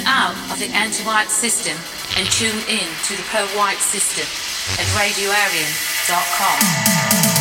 out of the anti-white system and tune in to the pro-white system at radioarian.com.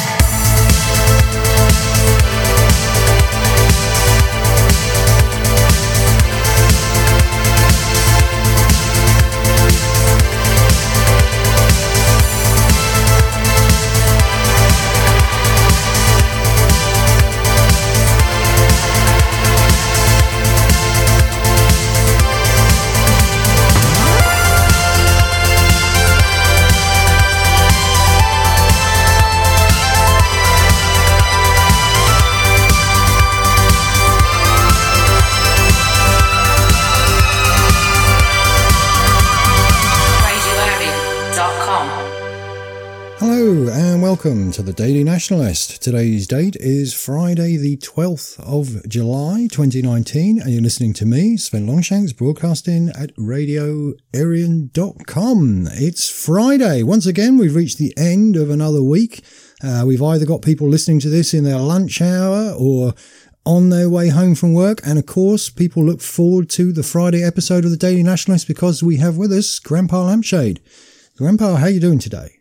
Hello and welcome to the Daily Nationalist. Today's date is Friday the 12th of July 2019 and you're listening to me, Sven Longshanks, broadcasting at radioarian.com. It's Friday. Once again, we've reached the end of another week. We've either got people listening to this in their lunch hour or on their way home from work. And of course, people look forward to the Friday episode of the Daily Nationalist because we have with us Grandpa Lampshade. Grandpa, how are you doing today?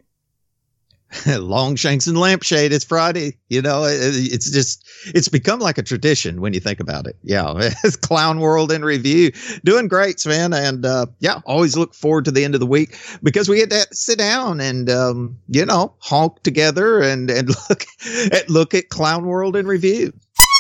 Longshanks and Lampshade. It's Friday. You know, it's become like a tradition when you think about it. Yeah. It's Clown World in Review. Doing great, Sven. And, always look forward to the end of the week because we get to sit down and, honk together and look at Clown World in Review.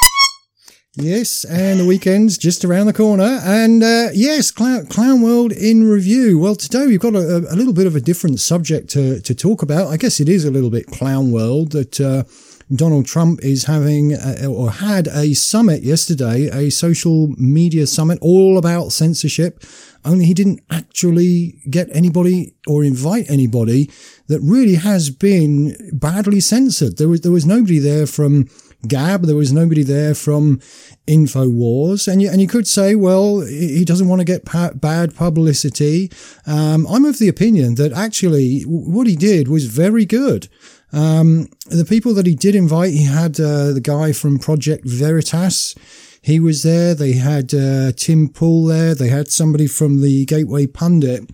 Yes, and the weekend's just around the corner. And yes, Clown World in Review. Well, today we've got a little bit of a different subject to talk about. I guess it is a little bit Clown World that Donald Trump is having or had a summit yesterday, a social media summit all about censorship. Only he didn't actually get anybody or invite anybody that really has been badly censored. There was nobody there from Gab. There was nobody there from InfoWars. And you could say, well, he doesn't want to get bad publicity. I'm of the opinion that actually what he did was very good. The people that he did invite, he had the guy from Project Veritas. He was there. They had Tim Pool there. They had somebody from the Gateway Pundit.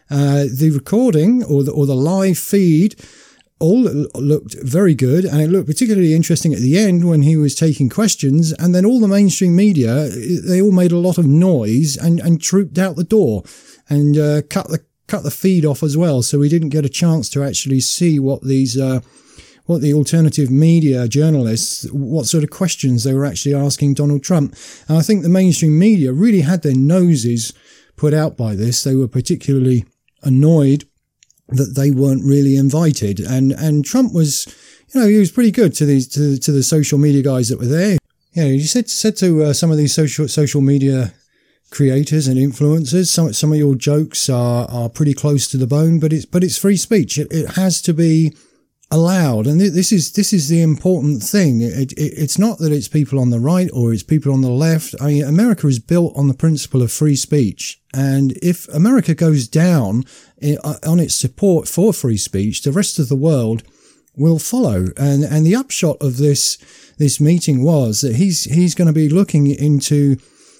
The recording or the live feed all looked very good, and it looked particularly interesting at the end when he was taking questions, and then all the mainstream media, they all made a lot of noise and trooped out the door and cut the feed off as well, so we didn't get a chance to actually see what the alternative media journalists, what sort of questions they were actually asking Donald Trump. And I think the mainstream media really had their noses put out by this. They were particularly annoyed that they weren't really invited. And Trump was, he was pretty good to the social media guys that were there. He said to some of these social media creators and influencers, some of your jokes are pretty close to the bone, but it's free speech. It has to be allowed. And this is the important thing. It's not that it's people on the right or it's people on the left. I mean, America is built on the principle of free speech. And if America goes down on its support for free speech, the rest of the world will follow. And the upshot of this meeting was that he's going to be looking into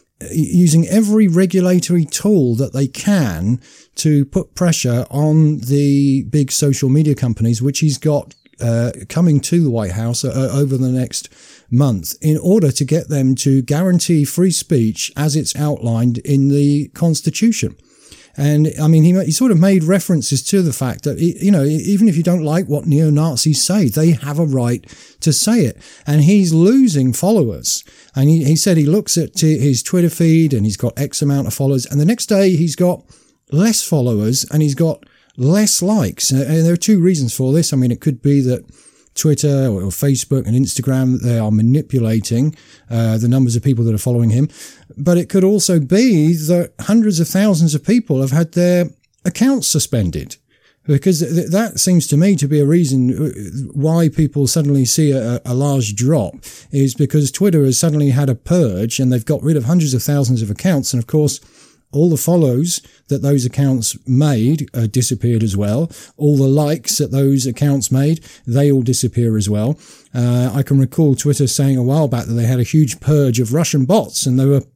using every regulatory tool that they can to put pressure on the big social media companies, which he's got coming to the White House over the next month, in order to get them to guarantee free speech as it's outlined in the Constitution. And I mean, he sort of made references to the fact that, even if you don't like what neo-Nazis say, they have a right to say it. And he's losing followers. And he said he looks at his Twitter feed and he's got X amount of followers. And the next day he's got less followers and he's got less likes. And there are two reasons for this. I mean, it could be that Twitter or Facebook and Instagram, they are manipulating the numbers of people that are following him. But it could also be that hundreds of thousands of people have had their accounts suspended, because that seems to me to be a reason why people suddenly see a large drop, is because Twitter has suddenly had a purge and they've got rid of hundreds of thousands of accounts. And of course, all the follows that those accounts made disappeared as well. All the likes that those accounts made, they all disappear as well. I can recall Twitter saying a while back that they had a huge purge of Russian bots, and they were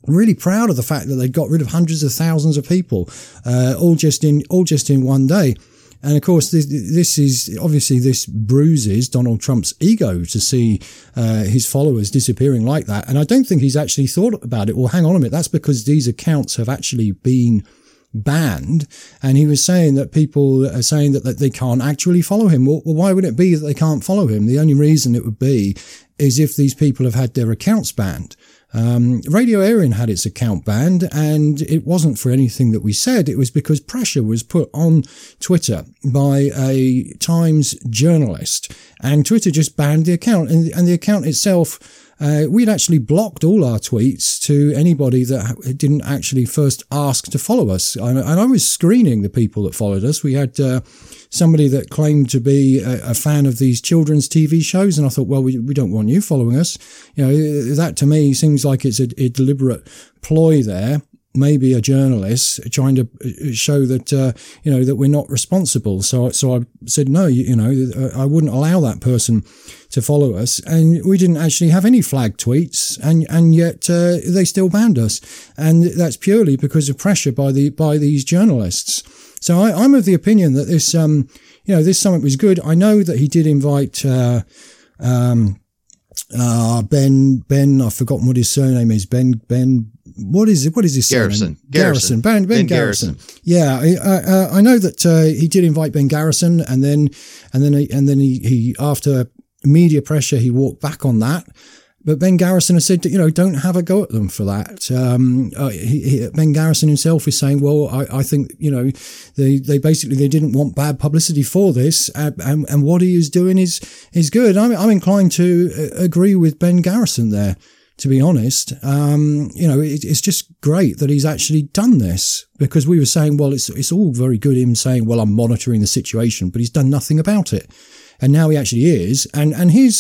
really proud of the fact that they got rid of hundreds of thousands of people, all just in one day. And of course, this bruises Donald Trump's ego to see his followers disappearing like that. And I don't think he's actually thought about it. Well, hang on a minute. That's because these accounts have actually been banned. And he was saying that people are saying that they can't actually follow him. Well, why would it be that they can't follow him? The only reason it would be is if these people have had their accounts banned. Radio Erin had its account banned, and it wasn't for anything that we said. It was because pressure was put on Twitter by a Times journalist, and Twitter just banned the account. And the account itself, we'd actually blocked all our tweets to anybody that didn't actually first ask to follow us. And I was screening the people that followed us. We had somebody that claimed to be a fan of these children's TV shows, and I thought, well, we don't want you following us. You know, that to me seems like it's a deliberate ploy there. Maybe a journalist trying to show that that we're not responsible. So I said no. I wouldn't allow that person to follow us, and we didn't actually have any flag tweets, and yet they still banned us, and that's purely because of pressure by these journalists. So I'm of the opinion that this summit was good. I know that he did invite Ben. I've forgotten what his surname is. Ben. What is his surname? Garrison. Ben Garrison. Yeah, I know that he did invite Ben Garrison, and then he after media pressure he walked back on that. But Ben Garrison has said that, don't have a go at them for that. Ben Garrison himself is saying, well, I think, they didn't want bad publicity for this. And what he is doing is good. I'm inclined to agree with Ben Garrison there, to be honest. It's just great that he's actually done this, because we were saying, well, it's all very good him saying, well, I'm monitoring the situation, but he's done nothing about it. And now he actually is. And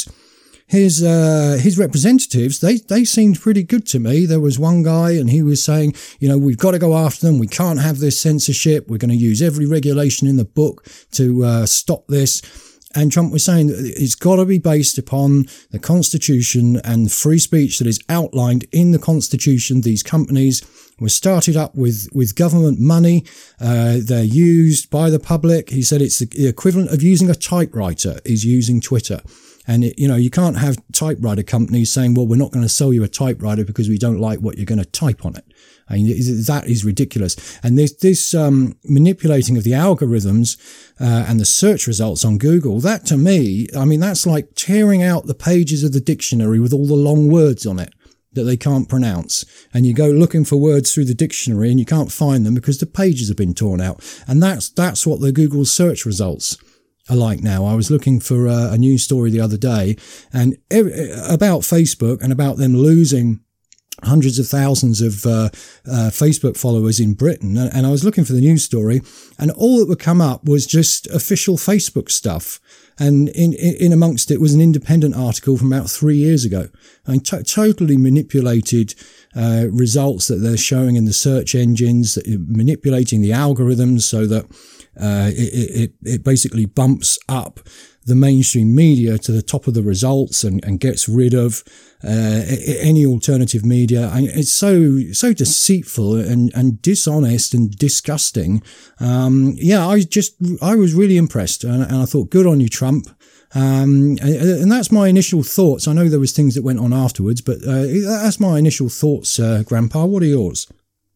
his representatives, they seemed pretty good to me. There was one guy and he was saying, we've got to go after them. We can't have this censorship. We're going to use every regulation in the book to stop this. And Trump was saying that it's got to be based upon the Constitution and free speech that is outlined in the Constitution. These companies were started up with government money. They're used by the public. He said it's the equivalent of using a typewriter is using Twitter. And, you can't have typewriter companies saying, well, we're not going to sell you a typewriter because we don't like what you're going to type on it. I mean, that is ridiculous. And this manipulating of the algorithms and the search results on Google, that to me, I mean, that's like tearing out the pages of the dictionary with all the long words on it that they can't pronounce. And you go looking for words through the dictionary and you can't find them because the pages have been torn out. And that's what the Google search results are like now. I was looking for a news story the other day and about Facebook and about them losing hundreds of thousands of Facebook followers in Britain. And I was looking for the news story, and all that would come up was just official Facebook stuff. And in amongst it was an independent article from about 3 years ago. And totally manipulated results that they're showing in the search engines, manipulating the algorithms so that it basically bumps up the mainstream media to the top of the results and gets rid of any alternative media. And it's so deceitful and dishonest and disgusting. I was really impressed, and I thought, good on you, Trump. And that's my initial thoughts. I know there was things that went on afterwards, but that's my initial thoughts, Grandpa. What are yours?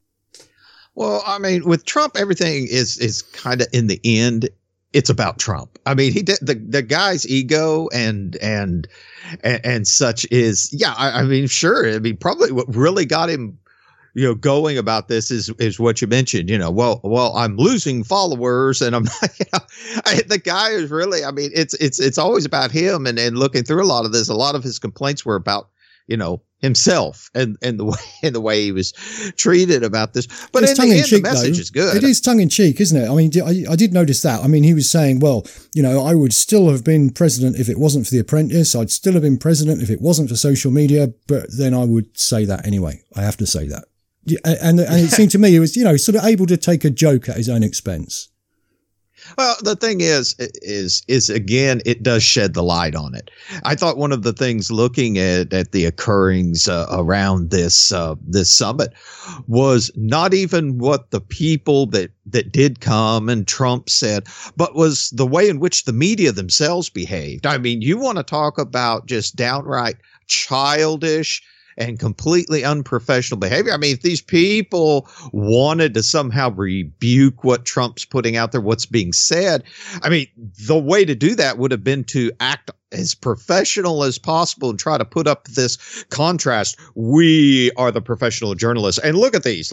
Well, I mean, with Trump, everything is kind of, in the end, it's about Trump. I mean, he did the guy's ego and such is, I mean, sure. I mean, probably what really got him, going about this is what you mentioned, well, I'm losing followers and I'm, the guy is really, I mean, it's always about him and looking through a lot of this, a lot of his complaints were about, himself and the way he was treated about this. But in the end, the message is good. It is tongue in cheek, isn't it? I mean, I did notice that. I mean, he was saying, well, I would still have been president if it wasn't for The Apprentice. I'd still have been president if it wasn't for social media. But then I would say that anyway. I have to say that. And it seemed to me he was, sort of able to take a joke at his own expense. Well, the thing is again, it does shed the light on it. I thought one of the things looking at the occurrings around this summit was not even what the people that did come and Trump said, but was the way in which the media themselves behaved. I mean, you want to talk about just downright childish and completely unprofessional behavior. I mean, if these people wanted to somehow rebuke what Trump's putting out there, what's being said, I mean, the way to do that would have been to act as professional as possible and try to put up this contrast. We are the professional journalists, and look at these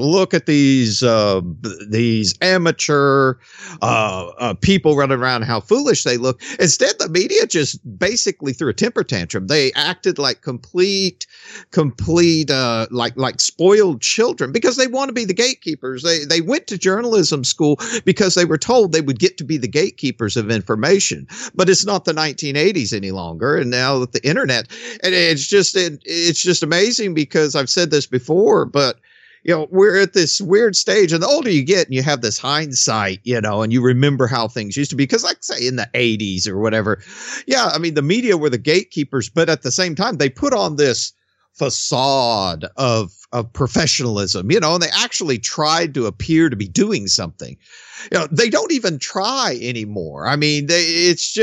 amateur people running around, how foolish they look. Instead, the media just basically threw a temper tantrum. They acted like complete like spoiled children because they want to be the gatekeepers. They went to journalism school because they were told they would get to be the gatekeepers of information, but it's not the 1980s any longer. And now with the internet, and it's just amazing because I've said this before, but you know, we're at this weird stage, and the older you get and you have this hindsight, you know, and you remember how things used to be, because like say in the 80s or whatever. Yeah. I mean, the media were the gatekeepers, but at the same time, they put on this facade of professionalism, you know, and they actually tried to appear to be doing something. You know, they don't even try anymore. I mean, it's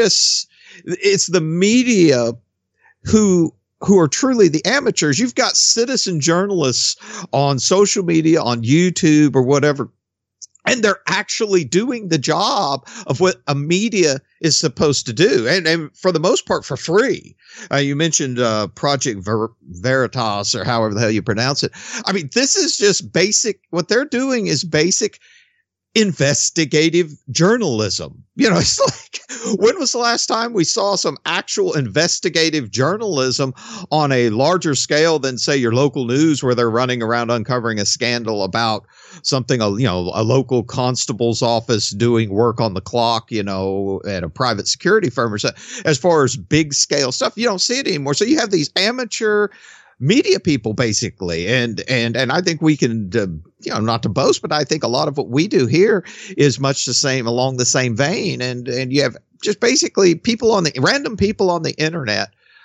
the media who are truly the amateurs. You've got citizen journalists on social media, on YouTube or whatever, and they're actually doing the job of what a media is supposed to do. And for the most part, for free. You mentioned Project Veritas, or however the hell you pronounce it. I mean, this is just basic. What they're doing is basic investigative journalism. You know, it's like, when was the last time we saw some actual investigative journalism on a larger scale than, say, your local news, where they're running around uncovering a scandal about something, you know, a local constable's office doing work on the clock, you know, at a private security firm or so. As far as big scale stuff, you don't see it anymore. So you have these amateur media people basically. And I think we can, you know, not to boast, but I think a lot of what we do here is much the same, along the same vein. And you have just basically random people on the internet,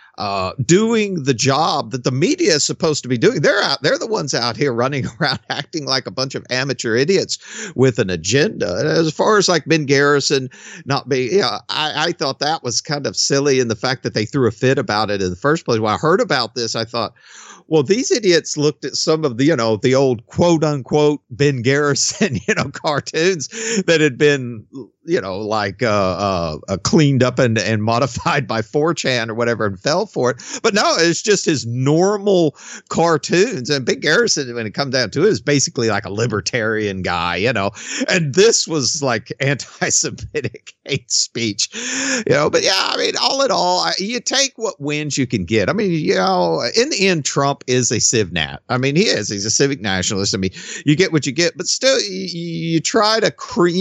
doing the job that the media is supposed to be doing. They're the ones out here running around acting like a bunch of amateur idiots with an agenda. And as far as like Ben Garrison not being, you know, I thought that was kind of silly, in the fact that they threw a fit about it in the first place. When I heard about this, I thought, well, these idiots looked at some of the, you know, the old quote unquote Ben Garrison, you know, cartoons that had been, you know, like cleaned up and modified by 4chan or whatever, and fell for it. But no, it's just his normal cartoons. And Ben Garrison, when it comes down to it, is basically like a libertarian guy, you know. And this was like anti-Semitic hate speech, you know. But yeah, I mean, all in all, you take what wins you can get. I mean, you know, in the end, Trump is a civ-nat. I mean, he's a civic nationalist. I mean, you get what you get, but still, you try to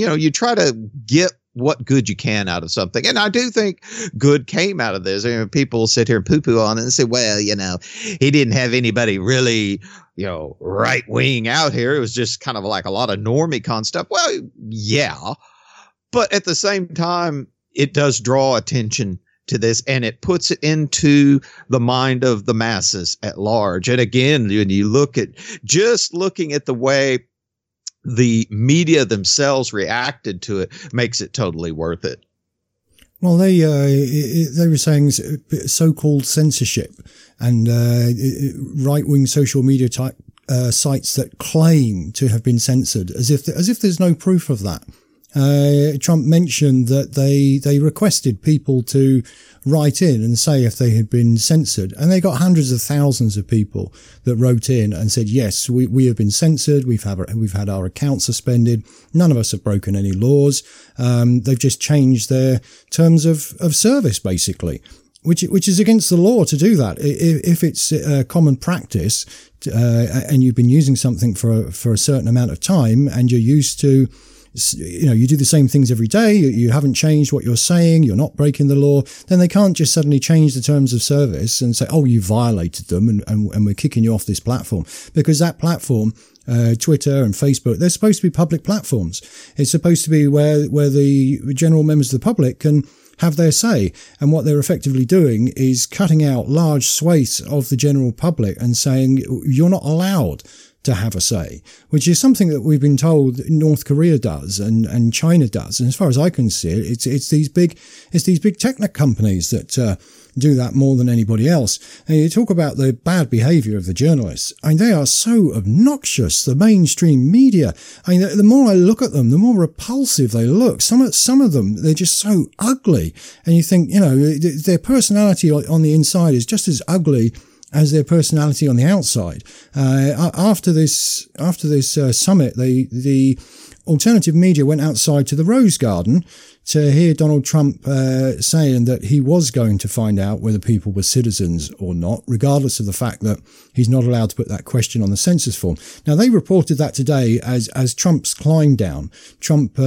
get what good you can out of something. And I do think good came out of this. I mean, people sit here and poo-poo on it and say, well, you know, he didn't have anybody really, you know, right wing out here. It was just kind of like a lot of normie con stuff. Well, yeah, but at the same time, it does draw attention to this, and it puts it into the mind of the masses at large. And again, when you looking at the way the media themselves reacted to it, makes it totally worth it. Well, they were saying so-called censorship and right-wing social media type sites that claim to have been censored, as if there's no proof of that. Trump mentioned that they requested people to write in and say if they had been censored, and they got hundreds of thousands of people that wrote in and said, yes, we have been censored. We've had our accounts suspended. None of us have broken any laws. They've just changed their terms of service, basically, which is against the law to do that. If it's common practice, and you've been using something for a certain amount of time, and you're used to you do the same things every day, you haven't changed what you're saying, you're not breaking the law, then they can't just suddenly change the terms of service and say, oh, you violated them and we're kicking you off this platform. Because that platform, Twitter and Facebook, they're supposed to be public platforms. It's supposed to be where the general members of the public can have their say. And what they're effectively doing is cutting out large swathes of the general public and saying, you're not allowed to have a say, which is something that we've been told North Korea does and China does. And as far as I can see it, it's these big tech companies that do that more than anybody else. And you talk about the bad behavior of the journalists. I mean, they are so obnoxious, the mainstream media. I mean, the more I look at them, the more repulsive they look. Some of them, they're just so ugly. And you think, their personality on the inside is just as ugly as their personality on the outside. After this summit, the alternative media went outside to the Rose Garden to hear Donald Trump saying that he was going to find out whether people were citizens or not, regardless of the fact that he's not allowed to put that question on the census form. Now, they reported that today as Trump's climb down. Trump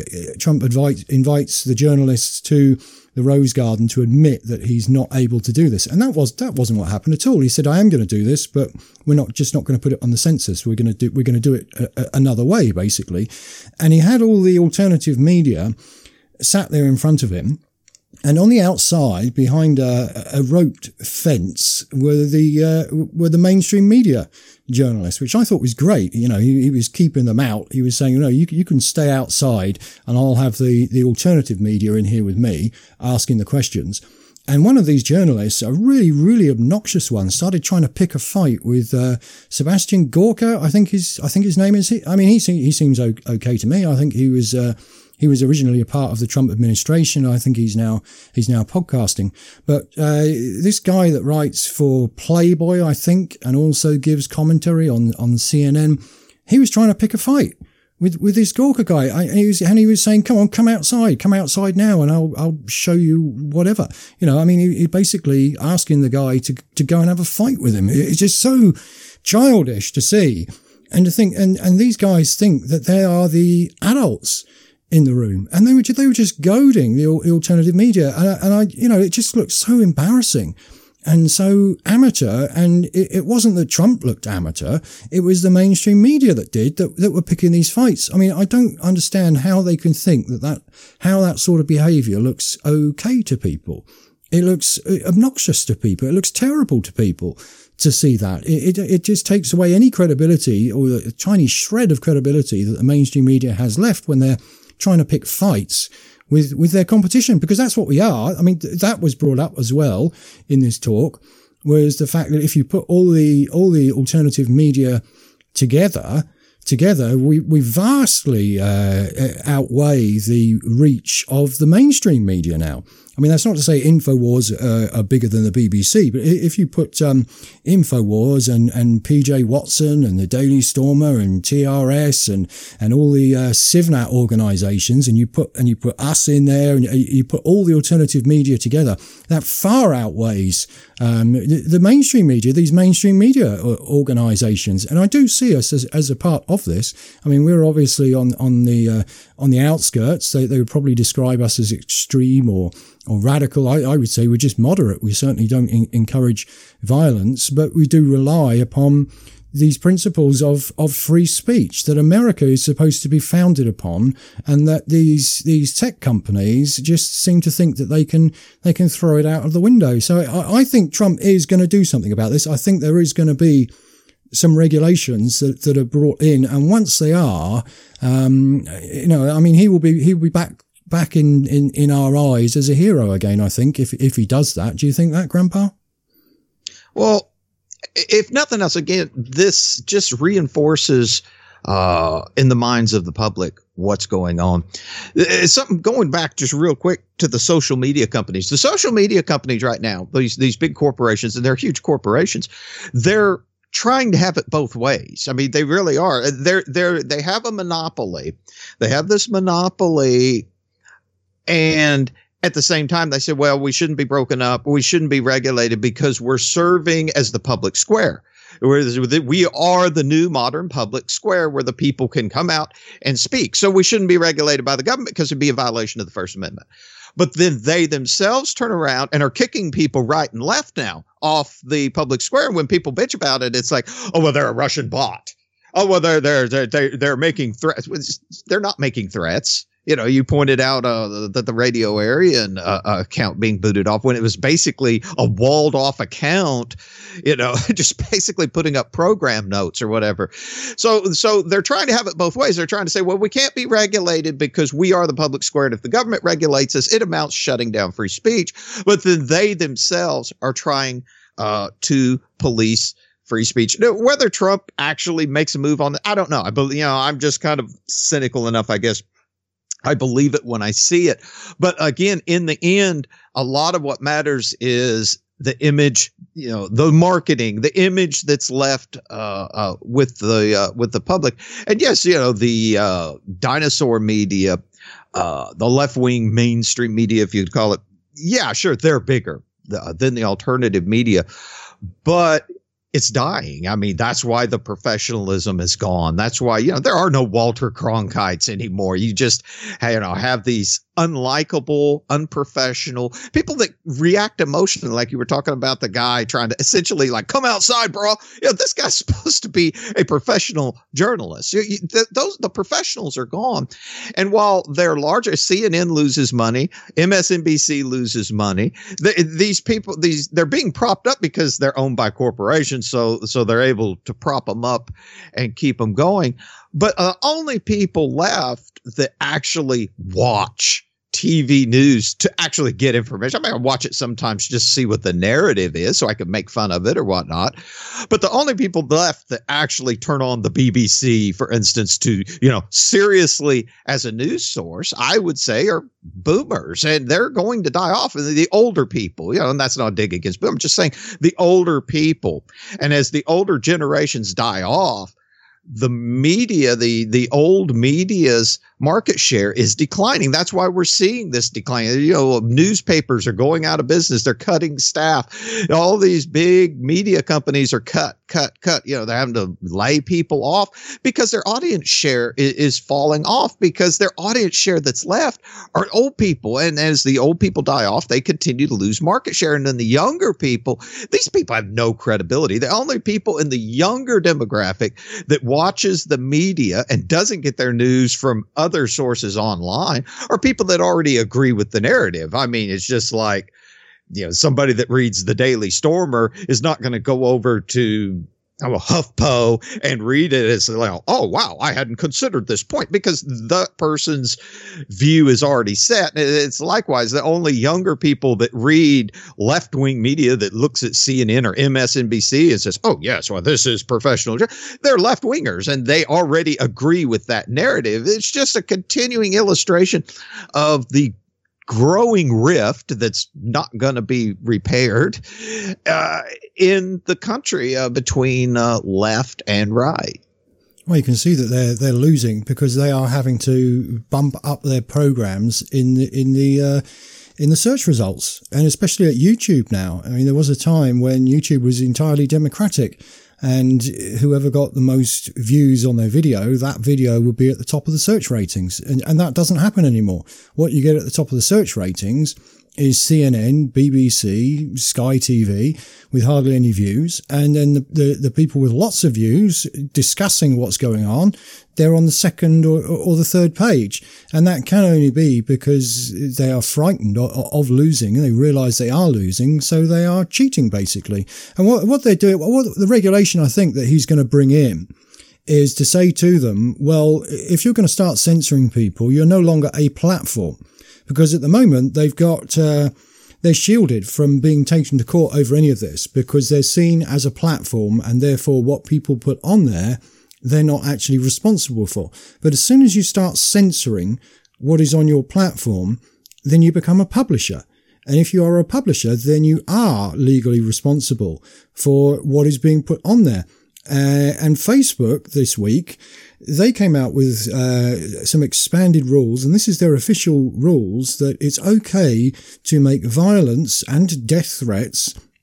invites the journalists to the Rose Garden to admit that he's not able to do this. And that wasn't what happened at all. He said, I am going to do this, but we're not going to put it on the census. We're going to do it another way, basically. And he had all the alternative media sat there in front of him. And on the outside, behind a roped fence, were the mainstream media journalists, which I thought was great. He was keeping them out. He was saying, you can stay outside, and I'll have the alternative media in here with me asking the questions. And one of these journalists, a really, really obnoxious one, started trying to pick a fight with Sebastian Gorka. I think his name is. I mean, he seems okay to me. I think he was originally a part of the Trump administration. I think he's now podcasting. But this guy that writes for Playboy, I think, and also gives commentary on CNN, he was trying to pick a fight with this Gorka guy. And he was saying, come outside now, and I'll show you whatever. He basically asking the guy to go and have a fight with him. It's just so childish to see and to think. And these guys think that they are the adults in the room, and they were just goading the alternative media, and it just looked so embarrassing and so amateur. And it wasn't that Trump looked amateur; it was the mainstream media that were picking these fights. I mean, I don't understand how they can think how that sort of behaviour looks okay to people. It looks obnoxious to people. It looks terrible to people to see that. It just takes away any credibility, or a tiny shred of credibility that the mainstream media has left when they're trying to pick fights with their competition, because that's what we are. I mean, that was brought up as well in this talk, was the fact that if you put all the alternative media together, we vastly outweigh the reach of the mainstream media now. I mean, that's not to say InfoWars are bigger than the BBC, but if you put InfoWars and PJ Watson and the Daily Stormer and TRS and all the CivNat organisations, and you put us in there, and you put all the alternative media together, that far outweighs the mainstream media, these mainstream media organisations. And I do see us as a part of this. I mean, we're obviously on the outskirts. They would probably describe us as extreme or radical. I would say we're just moderate. We certainly don't encourage violence, but we do rely upon these principles of free speech that America is supposed to be founded upon, and that these tech companies just seem to think that they can throw it out of the window. So I think Trump is going to do something about this. I think there is going to be some regulations that are brought in, and once they are, he will be back in our eyes as a hero again, I think, if he does that. Do you think that, Grandpa? Well, if nothing else, again, this just reinforces in the minds of the public what's going on. It's something going back just real quick to the social media companies. The social media companies right now, these big corporations, and they're huge corporations, they're trying to have it both ways. I mean, they really are. They have a monopoly. They have this monopoly, and at the same time, they said, well, we shouldn't be broken up. We shouldn't be regulated because we're serving as the public square. We are the new modern public square where the people can come out and speak. So we shouldn't be regulated by the government because it'd be a violation of the First Amendment. But then they themselves turn around and are kicking people right and left now off the public square. And when people bitch about it, it's like, oh, well, they're a Russian bot. Oh, well, they're making threats. They're not making threats. You know, you pointed out that the Radio Aryan account being booted off when it was basically a walled off account, you know, just basically putting up program notes or whatever. So they're trying to have it both ways. They're trying to say, well, we can't be regulated because we are the public square. And if the government regulates us, it amounts to shutting down free speech. But then they themselves are trying to police free speech. Now, whether Trump actually makes a move on that, I don't know. I'm just kind of cynical enough, I guess. I believe it when I see it. But again, in the end, a lot of what matters is the image, you know, the marketing, the image that's left with the public. And yes, you know, the dinosaur media, the left-wing mainstream media, if you'd call it. Yeah, sure, they're bigger than the alternative media, but it's dying. I mean, that's why the professionalism is gone. That's why, you know, there are no Walter Cronkites anymore. You just, you know, have these unlikable, unprofessional people that react emotionally. Like you were talking about the guy trying to essentially like, come outside, bro. You know, this guy's supposed to be a professional journalist. The professionals are gone. And while they're larger, CNN loses money, MSNBC loses money. These people, they're being propped up because they're owned by corporations. So they're able to prop them up and keep them going. But only people left that actually watch TV news to actually get information. I mean, I watch it sometimes just to see what the narrative is so I can make fun of it or whatnot. But the only people left that actually turn on the BBC, for instance, to, you know, seriously as a news source, I would say are boomers, and they're going to die off. And the older people, you know, and that's not a dig against boomers, I'm just saying the older people. And as the older generations die off, the media, the old media's market share is declining. That's why we're seeing this decline. You know, newspapers are going out of business. They're cutting staff. All these big media companies are cut. You know, they're having to lay people off because their audience share is falling off, because their audience share that's left are old people. And as the old people die off, they continue to lose market share. And then the younger people, these people have no credibility. The only people in the younger demographic that watches the media and doesn't get their news from other sources online are people that already agree with the narrative. I mean, it's just like, you know, somebody that reads the Daily Stormer is not going to go over to HuffPo and read it as like, oh, wow, I hadn't considered this point, because the person's view is already set. It's likewise the only younger people that read left-wing media that looks at CNN or MSNBC and says, oh, yes, well, this is professional. They're left-wingers and they already agree with that narrative. It's just a continuing illustration of the growing rift that's not going to be repaired in the country between left and right. Well, you can see that they're losing because they are having to bump up their programs in the search results, and especially at YouTube now. I mean, there was a time when YouTube was entirely democratic, and whoever got the most views on their video, that video would be at the top of the search ratings. And that doesn't happen anymore. What you get at the top of the search ratings is CNN, BBC, Sky TV with hardly any views. And then the people with lots of views discussing what's going on, they're on the second or the third page. And that can only be because they are frightened of losing. They realize they are losing, so they are cheating, basically. And what they're doing, what the regulation I think that he's going to bring in is to say to them, well, if you're going to start censoring people, you're no longer a platform. Because at the moment, they've got, they're shielded from being taken to court over any of this because they're seen as a platform, and therefore what people put on there, they're not actually responsible for. But as soon as you start censoring what is on your platform, then you become a publisher. And if you are a publisher, then you are legally responsible for what is being put on there. And Facebook this week, they came out with some expanded rules, and this is their official rules, that it's okay to make violence and death threats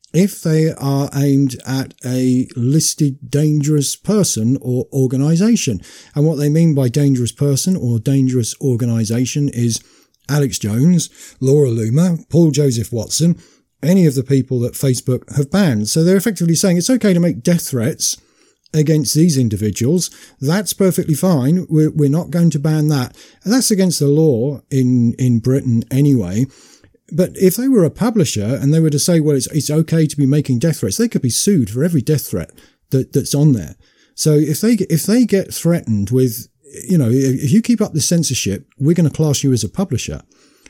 if they are aimed at a listed dangerous person or organization. And what they mean by dangerous person or dangerous organization is Alex Jones, Laura Loomer, Paul Joseph Watson, any of the people that Facebook have banned. So they're effectively saying it's okay to make death threats against these individuals. That's perfectly fine. We're not going to ban that. And that's against the law in Britain anyway. But if they were a publisher and they were to say, well, it's okay to be making death threats, they could be sued for every death threat that's on there. So if they get threatened with, if you keep up the censorship, we're going to class you as a publisher.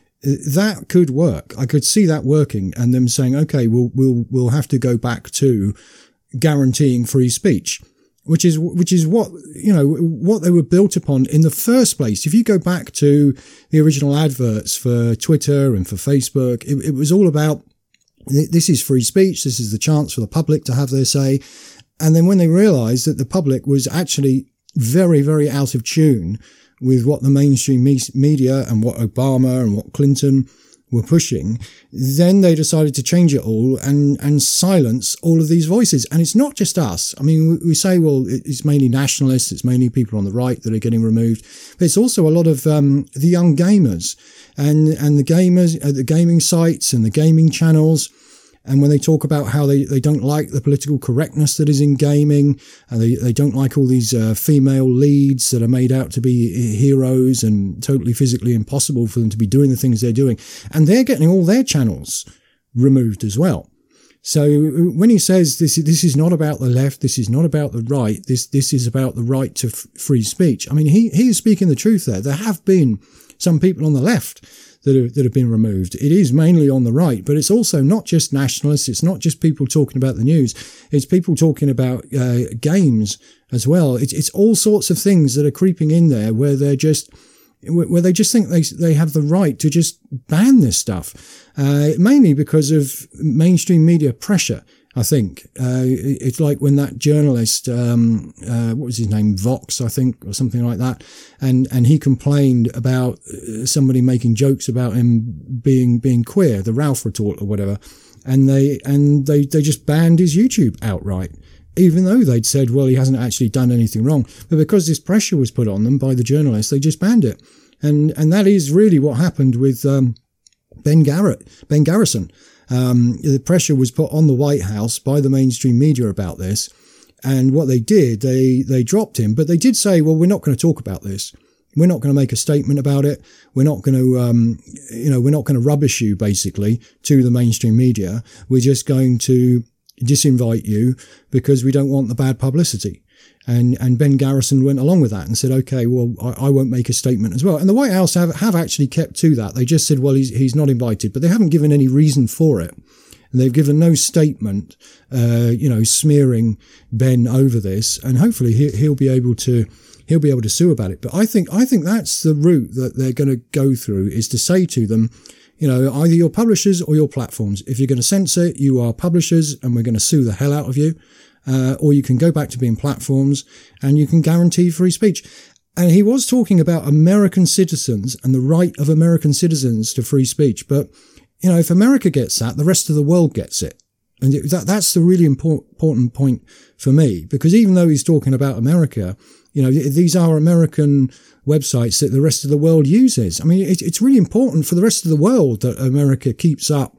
That could work. I could see that working and them saying, okay, we'll have to go back to guaranteeing free speech, which is what, what they were built upon in the first place. If you go back to the original adverts for Twitter and for Facebook, it was all about, this is free speech. This is the chance for the public to have their say. And then when they realized that the public was actually very, very out of tune with what the mainstream media and what Obama and what Clinton were pushing, then they decided to change it all and silence all of these voices. And it's not just us. I mean, we say, well, it's mainly nationalists, it's mainly people on the right that are getting removed, but it's also a lot of the young gamers and the gamers at the gaming sites and the gaming channels. And when they talk about how they don't like the political correctness that is in gaming, and they don't like all these female leads that are made out to be heroes and totally physically impossible for them to be doing the things they're doing. And they're getting all their channels removed as well. So when he says this is not about the left, this is not about the right, this is about the right to free speech. I mean, he is speaking the truth there. There have been some people on the left that have been removed. It is mainly on the right, but it's also not just nationalists. It's not just people talking about the news. It's people talking about games as well. It's all sorts of things that are creeping in there where they just think they have the right to just ban this stuff, mainly because of mainstream media pressure. I think it's like when that journalist, what was his name, Vox, I think, or something like that, and he complained about somebody making jokes about him being queer, the Ralph retort or whatever, and they just banned his YouTube outright, even though they'd said, well, he hasn't actually done anything wrong, but because this pressure was put on them by the journalist, they just banned it, and that is really what happened with Ben Garrison. The pressure was put on the White House by the mainstream media about this. And what they did, they dropped him, but they did say, well, we're not going to talk about this. We're not going to make a statement about it. We're not going to, we're not going to rubbish you basically to the mainstream media. We're just going to disinvite you because we don't want the bad publicity. And Ben Garrison went along with that and said, okay, well, I won't make a statement as well. And the White House have actually kept to that. They just said, well, he's not invited, but they haven't given any reason for it. And they've given no statement, smearing Ben over this. And hopefully he'll be able to sue about it. But I think that's the route that they're going to go through, is to say to them, either your publishers or your platforms. If you're going to censor, you are publishers and we're going to sue the hell out of you. Or you can go back to being platforms and you can guarantee free speech. And he was talking about American citizens and the right of American citizens to free speech. But, if America gets that, the rest of the world gets it. And that's the really important point for me, because even though he's talking about America, these are American websites that the rest of the world uses. I mean, it's really important for the rest of the world that America keeps up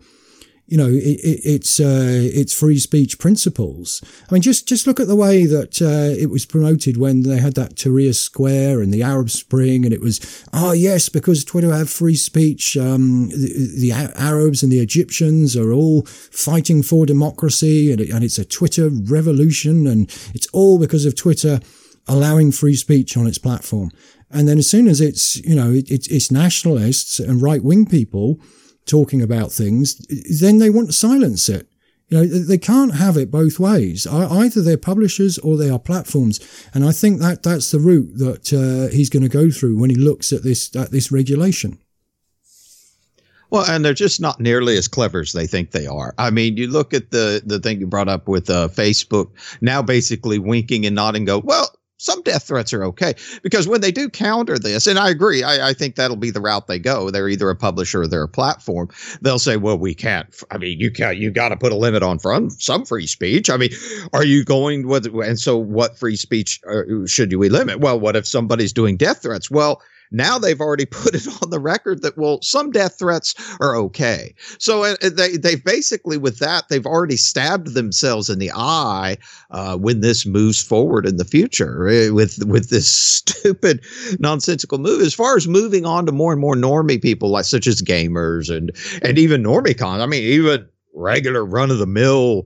it's free speech principles. I mean, just look at the way that it was promoted when they had that Tahrir Square and the Arab Spring, and it was, oh yes, because Twitter have free speech, the Arabs and the Egyptians are all fighting for democracy, and it's a Twitter revolution, and it's all because of Twitter allowing free speech on its platform. And then as soon as it's nationalists and right-wing people talking about things, then they want to silence it. They can't have it both ways. Either they're publishers or they are platforms. And I think that's the route that he's going to go through when he looks at this regulation. Well, and they're just not nearly as clever as they think they are. I mean, you look at the thing you brought up with Facebook now basically winking and nodding, go, well, some death threats are okay, because when they do counter this, and I agree, I think that'll be the route they go. They're either a publisher or they're a platform. They'll say, well, we can't. I mean, you got to put a limit on some free speech. I mean, are you going with? And so, what free speech should we limit? Well, what if somebody's doing death threats? Well, now they've already put it on the record that, well, some death threats are okay. So they've basically, with that, they've already stabbed themselves in the eye when this moves forward in the future with this stupid, nonsensical move. As far as moving on to more and more normie people, like such as gamers and even normicons, I mean, even regular run-of-the-mill,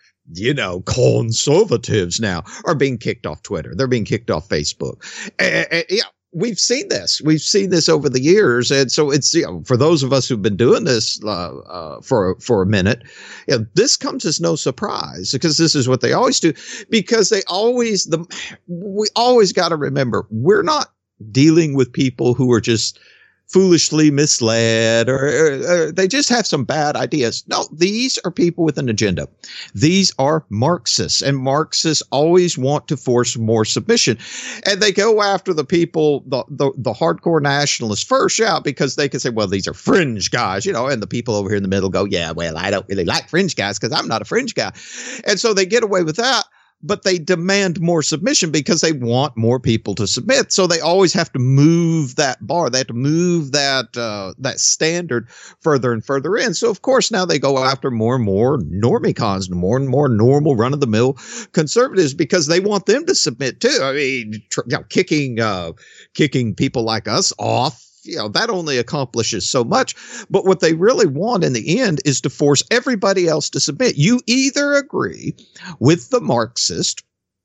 conservatives now are being kicked off Twitter. They're being kicked off Facebook. Yeah. We've seen this. We've seen this over the years, and so it's for those of us who've been doing this for a minute, this comes as no surprise, because this is what they always do. Because we always got to remember, we're not dealing with people who are just foolishly misled or they just have some bad ideas. No, these are people with an agenda. These are Marxists, and Marxists always want to force more submission. And they go after the people, the hardcore nationalists first, because they can say, well, these are fringe guys, and the people over here in the middle go, yeah, well, I don't really like fringe guys because I'm not a fringe guy. And so they get away with that. But they demand more submission because they want more people to submit. So they always have to move that bar. They have to move that standard further and further in. So, of course, now they go after more and more normicons, more and more normal run-of-the-mill conservatives, because they want them to submit too. I mean, kicking people like us off, that only accomplishes so much. But what they really want in the end is to force everybody else to submit. You either agree with the Marxist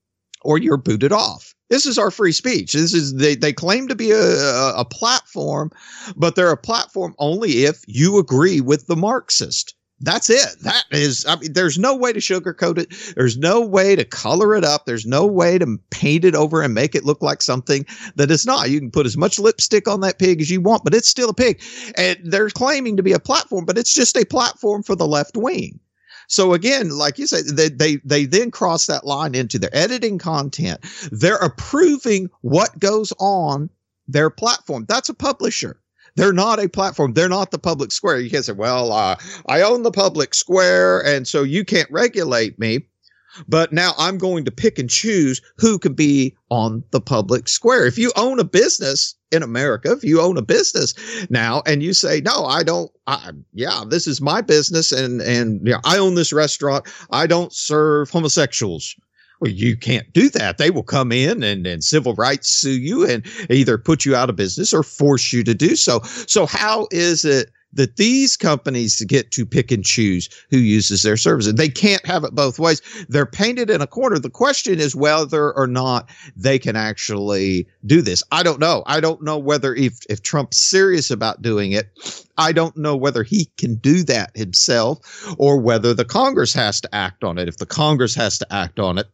or you're booted off. This is our free speech. They claim to be a platform, but they're a platform only if you agree with the Marxist. That's it. That is, there's no way to sugarcoat it. There's no way to color it up. There's no way to paint it over and make it look like something that it's not. You can put as much lipstick on that pig as you want, but it's still a pig. And they're claiming to be a platform, but it's just a platform for the left wing. So again, like you say, they then cross that line into their editing content. They're approving what goes on their platform. That's a publisher. They're not a platform. They're not the public square. You can't say, well, I own the public square, and so you can't regulate me. But now I'm going to pick and choose who can be on the public square. If you own a business in America, if you own a business now and you say, no, I don't, this is my business, and I own this restaurant. I don't serve homosexuals. Well, you can't do that. They will come in and civil rights sue you and either put you out of business or force you to do so. So how is it that these companies get to pick and choose who uses their services? They can't have it both ways. They're painted in a corner. The question is whether or not they can actually do this. I don't know. I don't know whether if Trump's serious about doing it, I don't know whether he can do that himself or whether the Congress has to act on it. If the Congress has to act on it,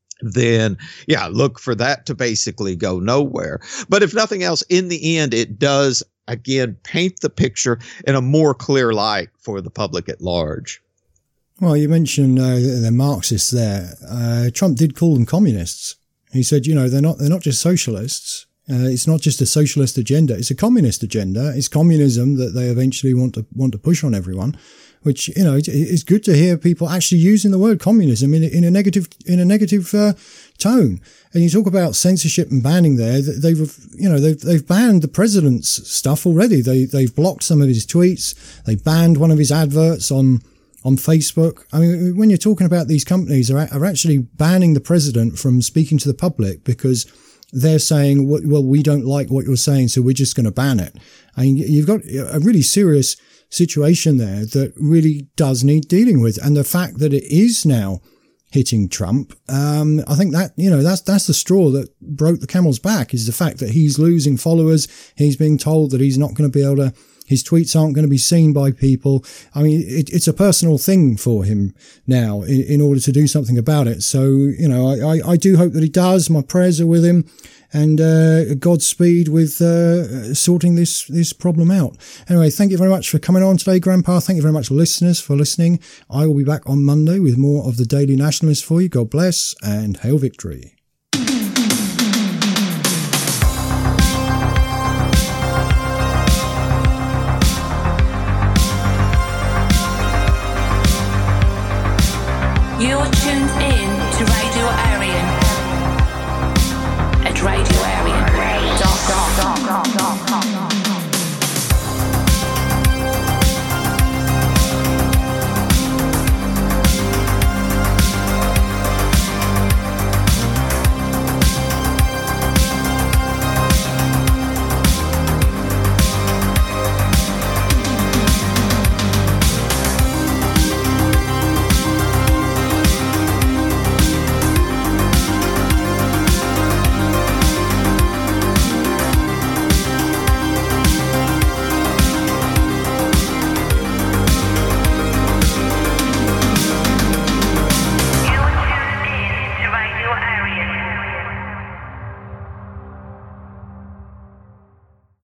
then, look for that to basically go nowhere. But if nothing else, in the end, it does, again, paint the picture in a more clear light for the public at large. Well, you mentioned the Marxists there. Trump did call them communists. He said, they're not just socialists. It's not just a socialist agenda. It's a communist agenda. It's communism that they eventually want to push on everyone. Which, it's good to hear people actually using the word communism in a negative tone. And you talk about censorship and banning there. They've banned the president's stuff already. They've blocked some of his tweets. They banned one of his adverts on Facebook. I mean, when you're talking about these companies are actually banning the president from speaking to the public because they're saying, well, we don't like what you're saying, so we're just going to ban it. I mean, you've got a really serious situation there that really does need dealing with. And the fact that it is now hitting Trump, I think that, that's the straw that broke the camel's back, is the fact that he's losing followers. He's being told that he's not going to be able to, his tweets aren't going to be seen by people. I mean, it's a personal thing for him now in order to do something about it. So, I do hope that he does. My prayers are with him. And Godspeed with sorting this problem out. Anyway, thank you very much for coming on today, Grandpa. Thank you very much, listeners, for listening. I will be back on Monday with more of the Daily Nationalist for you. God bless and hail victory.